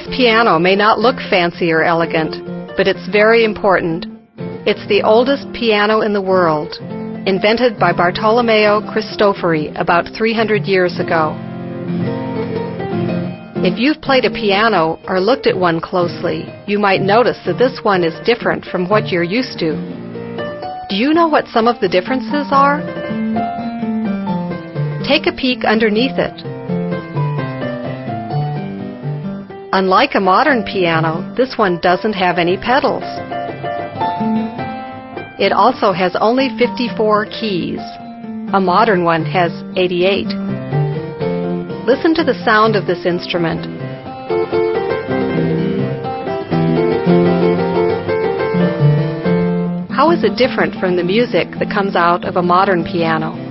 This piano may not look fancy or elegant, but it's very important. It's the oldest piano in the world, invented by Bartolomeo Cristofori about 300 years ago. If you've played a piano or looked at one closely, you might notice that this one is different from what you're used to. Do you know what some of the differences are? Take a peek underneath it. Unlike a modern piano, this one doesn't have any pedals. It also has only 54 keys. A modern one has 88. Listen to the sound of this instrument. How is it different from the music that comes out of a modern piano?